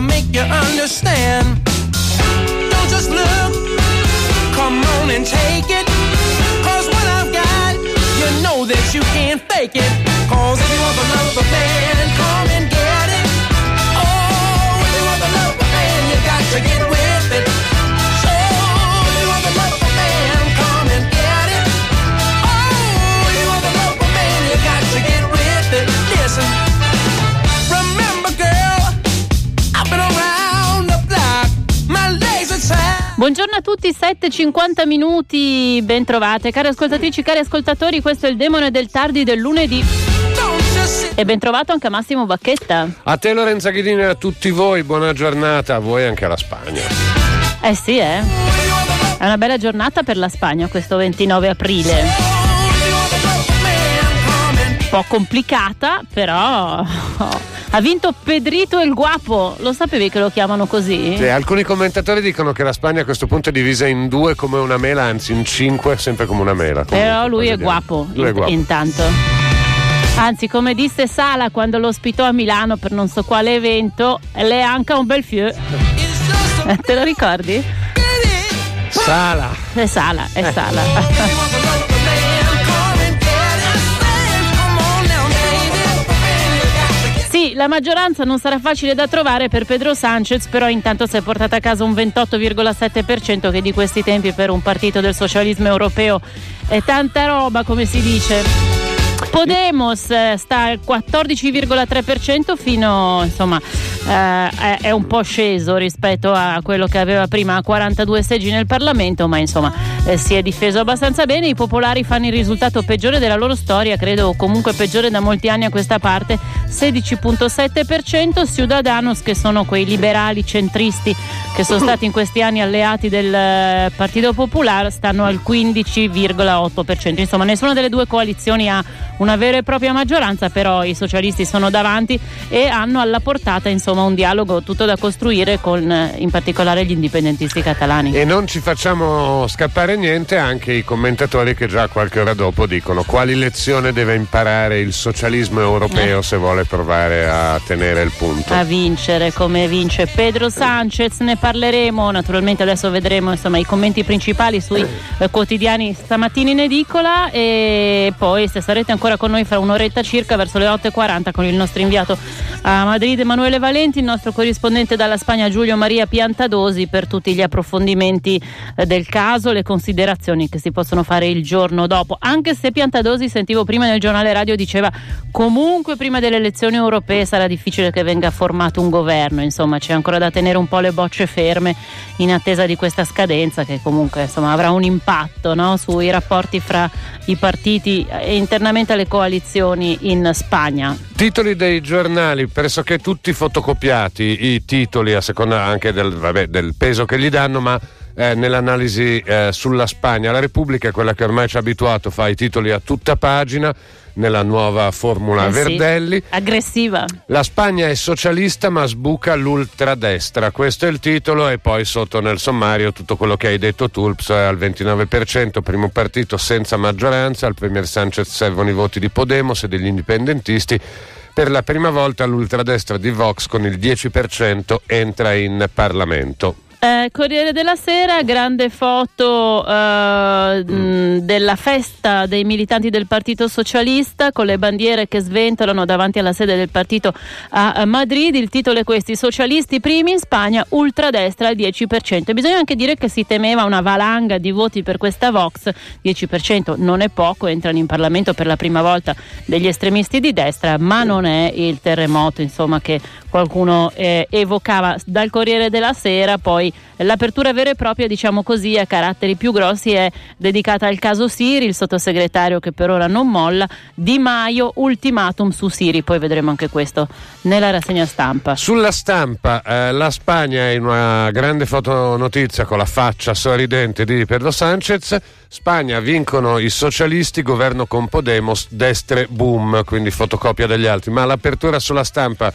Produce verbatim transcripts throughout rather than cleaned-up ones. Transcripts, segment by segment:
make you understand. Don't just look, come on and take it. Cause what I've got, you know that you can't fake it. Cause if you want the love of a man, come and get it. Oh, if you want the love of a man, you got to get with it. So, if you want the love of a man, come and get it. Oh, if you want the love of a man, you got to get with it. Listen, remember girl, I've been around the block, my legs are tired. Buongiorno a tutti, sette e cinquanta minuti, ben trovate. Cari ascoltatrici, cari ascoltatori, questo è il Demone del Tardi del lunedì. E ben trovato anche a Massimo Bacchetta. A te Lorenza Ghidini e a tutti voi, buona giornata, a voi anche alla Spagna. Eh sì, eh. È una bella giornata per la Spagna questo ventinove aprile. Un po' complicata, però... Ha vinto Pedrito el Guapo, lo sapevi che lo chiamano così? Sì, alcuni commentatori dicono che la Spagna a questo punto è divisa in due come una mela, anzi in cinque, sempre come una mela. Comunque, però lui è guapo, lui è guapo, intanto. Anzi, come disse Sala quando lo ospitò a Milano per non so quale evento, le anche un bel fieu. Te lo ricordi? Sala. È Sala, è Sala. Sì, la maggioranza non sarà facile da trovare per Pedro Sánchez, però intanto si è portata a casa un ventotto virgola sette per cento, che di questi tempi per un partito del socialismo europeo è tanta roba, come si dice. Podemos sta al quattordici virgola tre per cento, fino insomma eh, è un po' sceso rispetto a quello che aveva prima, quarantadue seggi nel Parlamento, ma insomma eh, si è difeso abbastanza bene. I popolari fanno il risultato peggiore della loro storia, credo comunque peggiore da molti anni a questa parte, sedici virgola sette per cento. Ciudadanos, che sono quei liberali centristi che sono stati in questi anni alleati del Partito Popolare, stanno al quindici virgola otto per cento. Insomma, nessuna delle due coalizioni ha una vera e propria maggioranza, però i socialisti sono davanti e hanno alla portata insomma un dialogo tutto da costruire con in particolare gli indipendentisti catalani. E non ci facciamo scappare niente anche i commentatori che già qualche ora dopo dicono quali lezione deve imparare il socialismo europeo eh. se vuole provare a tenere il punto, a vincere come vince Pedro Sánchez. Ne parleremo naturalmente, adesso vedremo insomma i commenti principali sui eh, quotidiani stamattina in edicola, e poi se sarete ancora con noi fra un'oretta circa, verso le otto e quaranta, con il nostro inviato a Madrid Emanuele Valenti, il nostro corrispondente dalla Spagna Giulio Maria Piantadosi, per tutti gli approfondimenti eh, del caso, le considerazioni che si possono fare il giorno dopo, anche se Piantadosi, sentivo prima nel giornale radio, diceva comunque prima delle elezioni europee sarà difficile che venga formato un governo, insomma c'è ancora da tenere un po' le bocce ferme in attesa di questa scadenza che comunque insomma avrà un impatto, no, sui rapporti fra i partiti e internamente alle coalizioni in Spagna. Titoli dei giornali pressoché tutti fotocopiati, i titoli a seconda anche del, vabbè, del peso che gli danno, ma eh, nell'analisi eh, sulla Spagna la Repubblica è quella che ormai ci ha abituato, fa i titoli a tutta pagina nella nuova formula eh Verdelli, sì, aggressiva. La Spagna è socialista ma sbuca l'ultradestra, questo è il titolo, e poi sotto nel sommario tutto quello che hai detto tu, al ventinove per cento, primo partito senza maggioranza, al premier Sánchez servono i voti di Podemos e degli indipendentisti. Per la prima volta l'ultradestra di Vox con il dieci per cento entra in Parlamento. Eh, Corriere della Sera, grande foto eh, mm. della festa dei militanti del Partito Socialista con le bandiere che sventolano davanti alla sede del partito a Madrid. Il titolo è questo: i socialisti primi in Spagna, ultradestra al dieci per cento. E bisogna anche dire che si temeva una valanga di voti per questa Vox, dieci per cento non è poco, entrano in Parlamento per la prima volta degli estremisti di destra, ma non è il terremoto insomma che qualcuno eh, evocava. Dal Corriere della Sera poi l'apertura vera e propria, diciamo così, a caratteri più grossi è dedicata al caso Siri, il sottosegretario che per ora non molla, Di Maio, ultimatum su Siri, poi vedremo anche questo nella rassegna stampa. Sulla Stampa eh, la Spagna è in una grande fotonotizia con la faccia sorridente di Pedro Sánchez. Spagna, vincono i socialisti, governo con Podemos, destre boom, quindi fotocopia degli altri, ma l'apertura sulla Stampa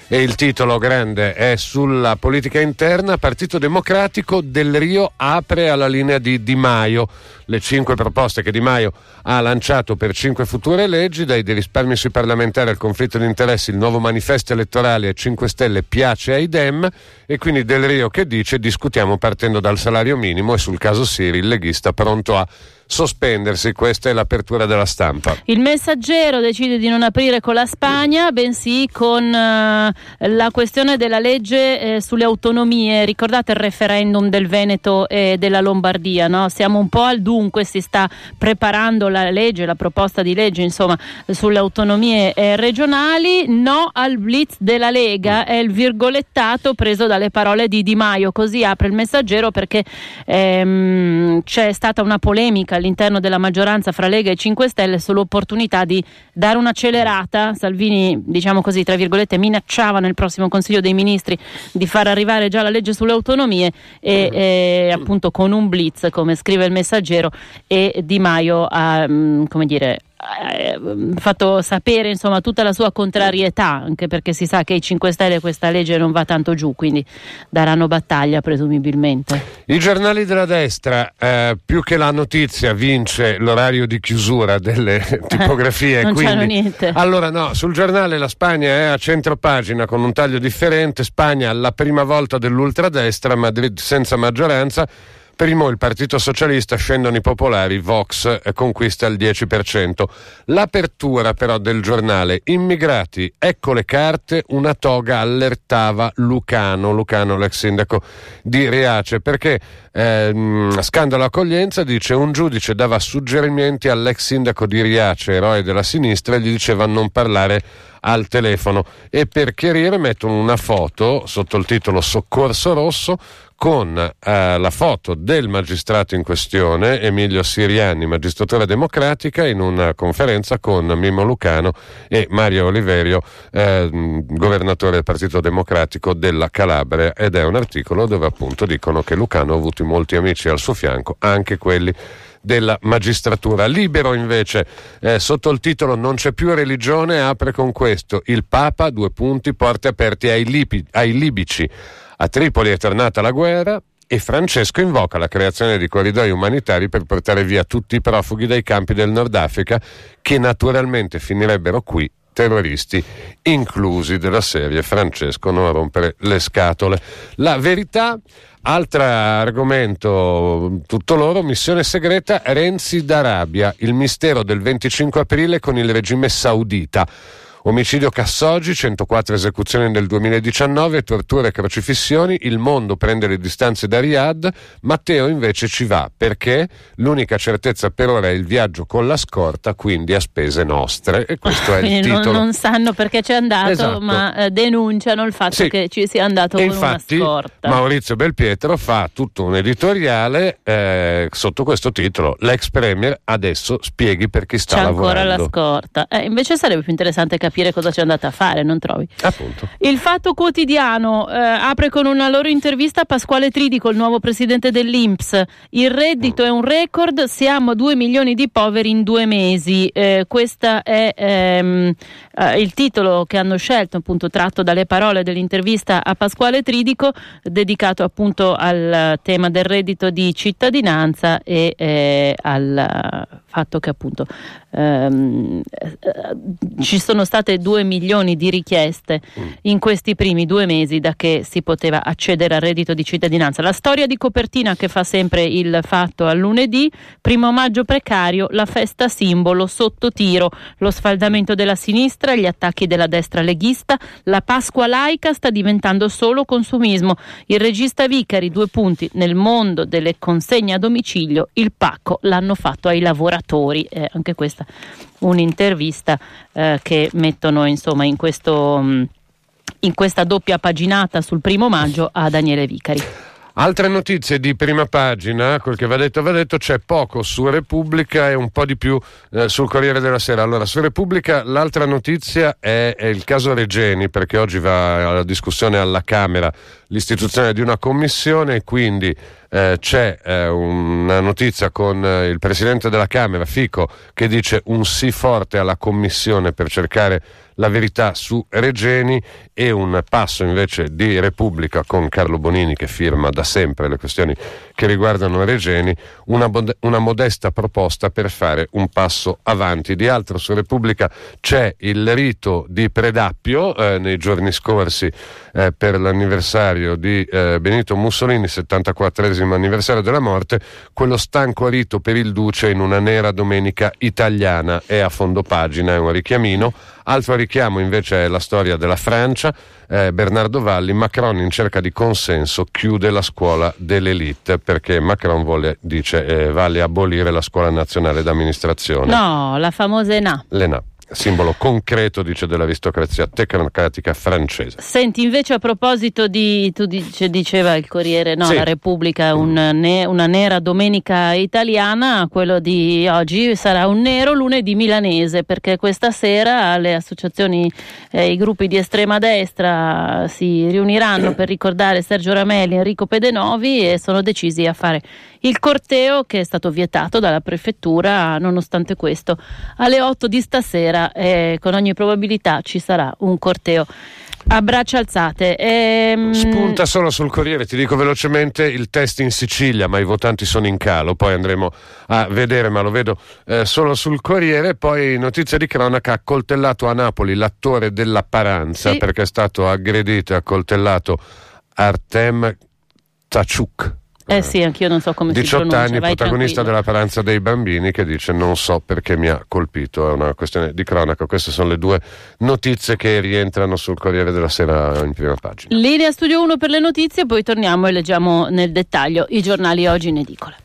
E il titolo grande è sulla politica interna. Partito Democratico, Del Rio apre alla linea di Di Maio. Le cinque proposte che Di Maio ha lanciato per cinque future leggi, dai dei risparmi sui parlamentari al conflitto di interessi, il nuovo manifesto elettorale ai cinque Stelle piace ai Dem, e quindi Del Rio che dice: discutiamo partendo dal salario minimo e sul caso Siri il leghista pronto a sospendersi. Questa è l'apertura della Stampa. Il Messaggero decide di non aprire con la Spagna, bensì con uh, la questione della legge eh, sulle autonomie. Ricordate il referendum del Veneto e della Lombardia, no? Siamo un po' al dunque, si sta preparando la legge, la proposta di legge, insomma, sulle autonomie eh, regionali. No al blitz della Lega è il virgolettato preso dalle parole di Di Maio. Così apre il Messaggero, perché ehm, c'è stata una polemica all'interno della maggioranza fra Lega e cinque Stelle sull'opportunità di dare un'accelerata. Salvini, diciamo così, tra virgolette, minacciava nel prossimo Consiglio dei Ministri di far arrivare già la legge sulle autonomie e, e appunto con un blitz, come scrive il Messaggero, e Di Maio ha, come dire, fatto sapere insomma tutta la sua contrarietà, anche perché si sa che i cinque Stelle questa legge non va tanto giù, quindi daranno battaglia presumibilmente. I giornali della destra, eh, più che la notizia vince l'orario di chiusura delle tipografie, non quindi c'hanno niente. Allora no, sul giornale la Spagna è a centropagina con un taglio differente. Spagna la prima volta dell'ultradestra, Madrid senza maggioranza. Primo il Partito Socialista, scendono i popolari, Vox eh, conquista il dieci per cento. L'apertura però del giornale: immigrati, ecco le carte, una toga allertava Lucano, Lucano l'ex sindaco di Riace, perché ehm, scandalo accoglienza, dice un giudice dava suggerimenti all'ex sindaco di Riace, eroe della sinistra, e gli diceva non parlare al telefono, e per chiarire mettono una foto sotto il titolo Soccorso Rosso con eh, la foto del magistrato in questione, Emilio Siriani, magistratura democratica, in una conferenza con Mimmo Lucano e Mario Oliverio, eh, governatore del Partito Democratico della Calabria, ed è un articolo dove appunto dicono che Lucano ha avuto molti amici al suo fianco, anche quelli della magistratura. Libero invece, eh, sotto il titolo Non c'è più religione, apre con questo: il Papa, due punti, porte aperte ai, lipi, ai libici. A Tripoli è tornata la guerra e Francesco invoca la creazione di corridoi umanitari per portare via tutti i profughi dai campi del Nord Africa, che naturalmente finirebbero qui, terroristi inclusi, della serie Francesco non rompere le scatole. La Verità, altro argomento tutto loro, missione segreta Renzi d'Arabia, il mistero del venticinque aprile con il regime saudita. Omicidio Khashoggi, centoquattro esecuzioni nel duemiladiciannove, torture e crocifissioni, il mondo prende le distanze da Riyadh, Matteo invece ci va, perché l'unica certezza per ora è il viaggio con la scorta, quindi a spese nostre, e questo è il titolo. Non, non sanno perché c'è andato, esatto. ma eh, denunciano il fatto sì. che ci sia andato e con infatti, una scorta. Maurizio Belpietro fa tutto un editoriale eh, sotto questo titolo: l'ex premier adesso spieghi per chi sta c'è lavorando. C'è ancora la scorta. Eh, invece sarebbe più interessante capire cosa c'è andata a fare, non trovi? Appunto. Il Fatto Quotidiano eh, apre con una loro intervista a Pasquale Tridico, il nuovo presidente dell'I N P S. Il reddito mm. è un record, siamo a due milioni di poveri in due mesi. Eh, questo è ehm, eh, il titolo che hanno scelto, appunto tratto dalle parole dell'intervista a Pasquale Tridico, dedicato appunto al tema del reddito di cittadinanza e eh, al fatto che appunto ehm, ci sono state due milioni di richieste in questi primi due mesi da che si poteva accedere al reddito di cittadinanza. La storia di copertina che fa sempre il Fatto al lunedì: primo maggio precario, la festa simbolo sotto tiro, lo sfaldamento della sinistra, gli attacchi della destra leghista, la Pasqua laica sta diventando solo consumismo. Il regista Vicari, due punti, nel mondo delle consegne a domicilio il pacco l'hanno fatto ai lavoratori. Eh, anche questa un'intervista eh, che mettono insomma in questo mh, in questa doppia paginata sul primo maggio a Daniele Vicari. Altre notizie di prima pagina, quel che va detto va detto, c'è poco su Repubblica e un po' di più eh, sul Corriere della Sera. Allora, su Repubblica l'altra notizia è, è il caso Regeni, perché oggi va alla discussione alla Camera l'istituzione di una commissione, quindi eh, c'è eh, una notizia con eh, il Presidente della Camera, Fico, che dice un sì forte alla commissione per cercare La Verità su Regeni, e un passo invece di Repubblica con Carlo Bonini, che firma da sempre le questioni che riguardano Regeni, una, bod- una modesta proposta per fare un passo avanti. Di altro su Repubblica c'è il rito di Predappio eh, nei giorni scorsi eh, per l'anniversario di eh, Benito Mussolini, settantaquattresimo anniversario della morte, quello stanco rito per il Duce in una nera domenica italiana, è a fondo pagina, è un richiamino. Altro richiamo invece è la storia della Francia, eh, Bernardo Valli, Macron in cerca di consenso chiude la scuola dell'elite, perché Macron vuole, dice, eh, Valli abolire la scuola nazionale d'amministrazione. No, la famosa E N A. L'E N A. Simbolo concreto, dice, dell'aristocrazia tecnocratica francese. Senti, invece, a proposito di, tu dice, diceva il Corriere, no, sì. La Repubblica, un ne, una nera domenica italiana, quello di oggi sarà un nero lunedì milanese, perché questa sera le associazioni, eh, i gruppi di estrema destra si riuniranno per ricordare Sergio Ramelli, Enrico Pedenovi, e sono decisi a fare il corteo, che è stato vietato dalla prefettura. Nonostante questo, alle otto di stasera eh, con ogni probabilità ci sarà un corteo a braccia alzate. Ehm... Spunta solo sul Corriere, ti dico velocemente, il test in Sicilia, ma i votanti sono in calo, poi andremo a vedere, ma lo vedo eh, solo sul Corriere. Poi notizia di cronaca: accoltellato a Napoli l'attore della Paranza, sì, perché è stato aggredito e accoltellato Artem Tachuk. Eh sì, anch'io non so come si pronuncia. diciotto anni, vai protagonista tranquillo. della Paranza dei bambini, che dice non so perché mi ha colpito, è una questione di cronaca. Queste sono le due notizie che rientrano sul Corriere della Sera in prima pagina. Linea Studio uno per le notizie, poi torniamo e leggiamo nel dettaglio i giornali oggi in edicola.